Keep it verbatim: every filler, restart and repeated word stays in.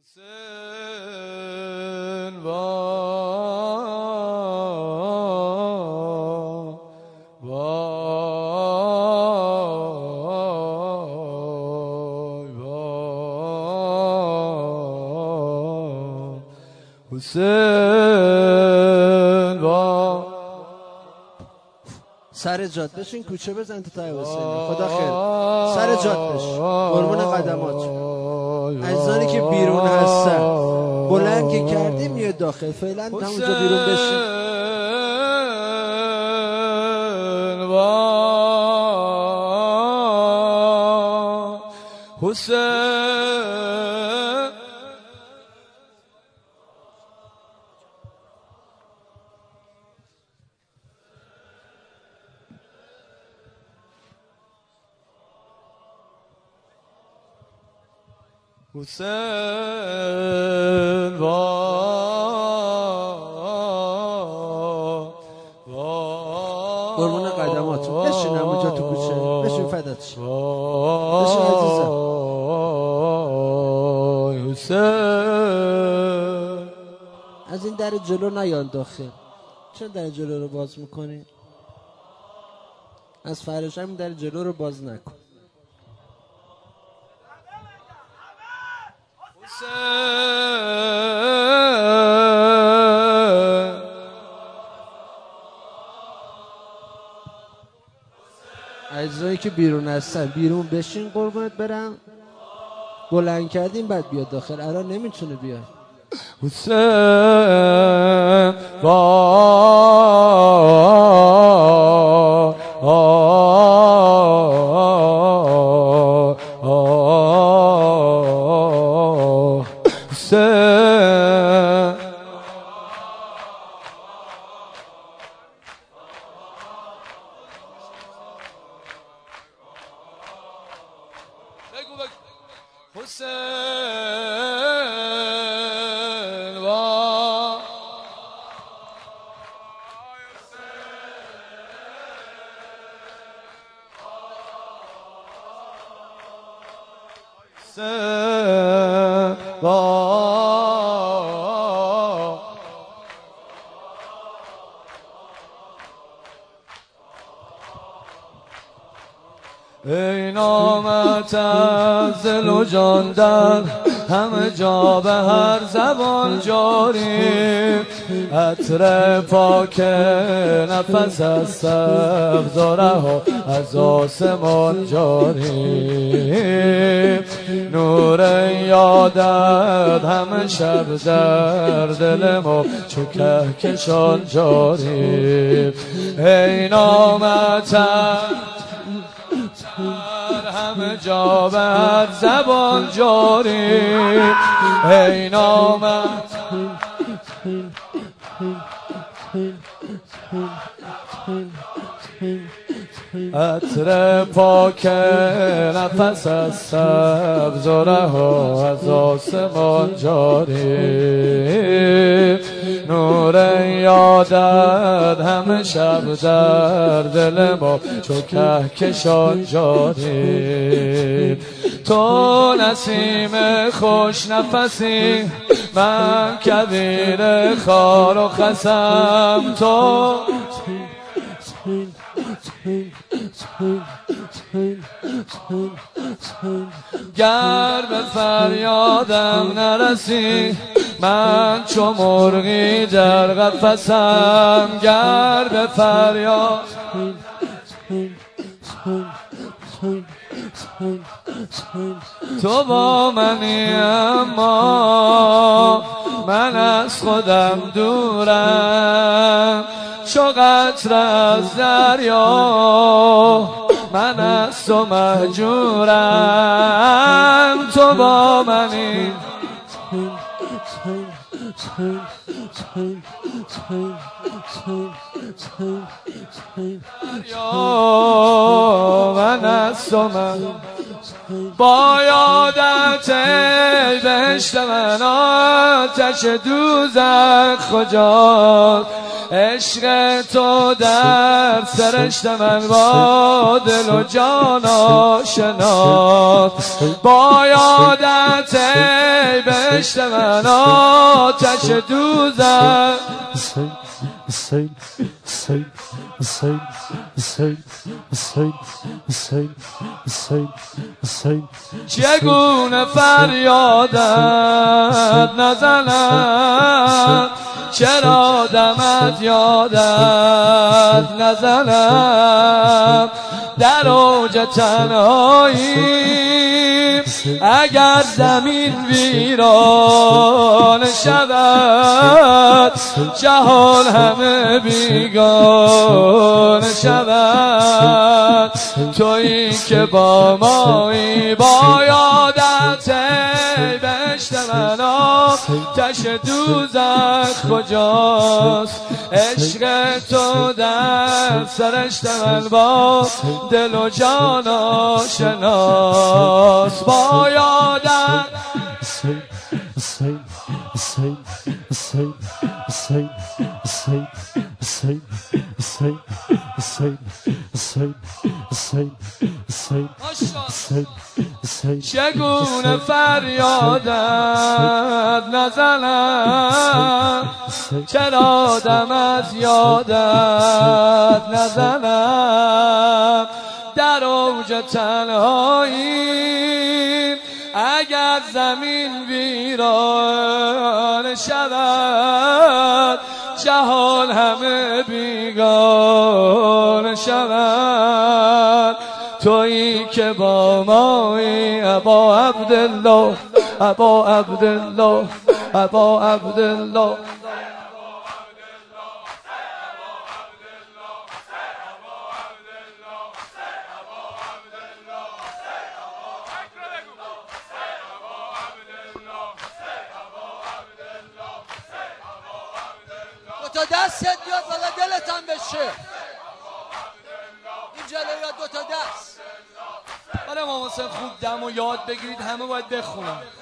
حسین وای وای وای حسین وای. سر جاد بشین کوچه بزن تو تای حسین. خدا خیر. سر جاد بش قربون قدمات. عزیزانی که بیرون هستن بلند که کردیم یه داخل فعلا همونجا بیرون بشین. حسین حسین وای وای قربون قدماتون بشین همونجا تو کوچه بشین فدات شم بشین عزیزم. حسین از این در جلو نیان داخل. چرا در جلو رو باز میکنی؟ از فرش همین در جلو رو باز نکن. عزیزایی که بیرون هستن بیرون بشین قربونت برم. بلند کردیم بعد بیاد داخل. الان نمیتونه بیاد. حسین وای حسین وای حسین وای ای نامت از دل و جان در همه جا به هر زبان جاری. عطر پاک نفس از سبز و رها از آسمان جاری. نور یادت همه شب در دل ما چو کهکشان جاری. ای نامت همه جا بر زبان جاری. ای نامت عطر پاک نفس از سبز و رها از آسمان جاری. نور یادت همه شب در دل ما چو کهکشان جاری. تو نسیم خوش نفسی من کویر خار و خسم. تو گر به فریادم نرسی من چو مرغی در قفسم. گر به فریاد تو با منی اما من از خودم دورم. چو قطره از دریا من از تو مهجورم. تو با منی دریا من از تو مهجورم. با یادت ای بهشت من آتش دوزخ کجاست عشق تو در سرشت من با دل و جان آشناست با یادت ای بهشت من آتش دوزخ Hussein, Hussein, Hussein, Hussein, Hussein, Hussein, Hussein, Hussein. چگونه فریادت نزند چرا دمت یادت نزند در اوج تنهایی اگر زمین ویران شود جهان همه بیگانه شود تویی که با مایی با یادت ای بهشت من آتش دوزخ کجاست عشق تو در سرشت من با دل و جان آشناست با یادت Hussein, Hussein, Hussein, Hussein, Hussein, Hussein, Hussein, Hussein, Hussein, Hussein, Hussein, Hussein, Hussein. چگونه فریادت نزنم چرا دمت یادت نزنم در اوج تنهایی اگر زمین ویران شود جهان همه بیگانه شود تویی که با مایی ابا عبدالله ابا عبدالله ابا عبدالله تا دستت بیاد والا دلتان بشه این جلوی دو تا دست آره امام حسین خوب دم و یاد بگیرید همه باید بخونن